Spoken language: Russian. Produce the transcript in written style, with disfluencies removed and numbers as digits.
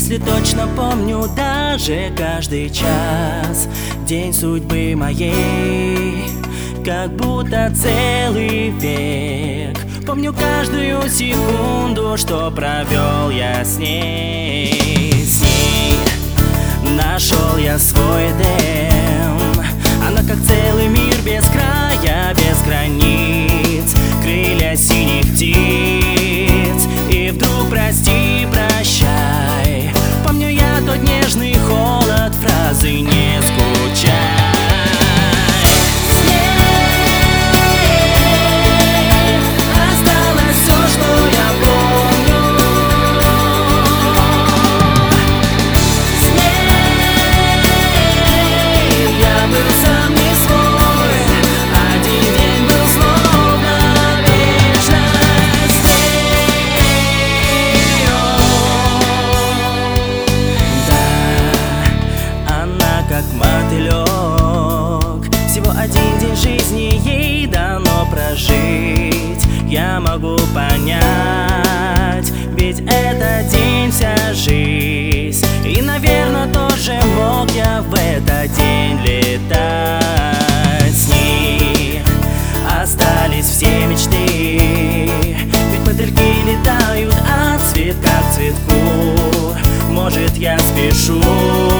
Если точно помню даже каждый час, день судьбы моей, как будто целый век. Помню каждую секунду, что провел я с ней. С ней нашел я свой Эдем. Она как целый мир без края, без границ, крылья синих птиц. И вдруг прости, прощай. Помню я тот нежный холод фразы «не скучай». Как мотылек, всего один день жизни ей дано прожить. Я могу понять, ведь это день вся жизнь. И, наверное, тоже мог я в этот день летать. С ней остались все мечты, ведь мотыльки летают от цветка к цветку. Может, я спешу,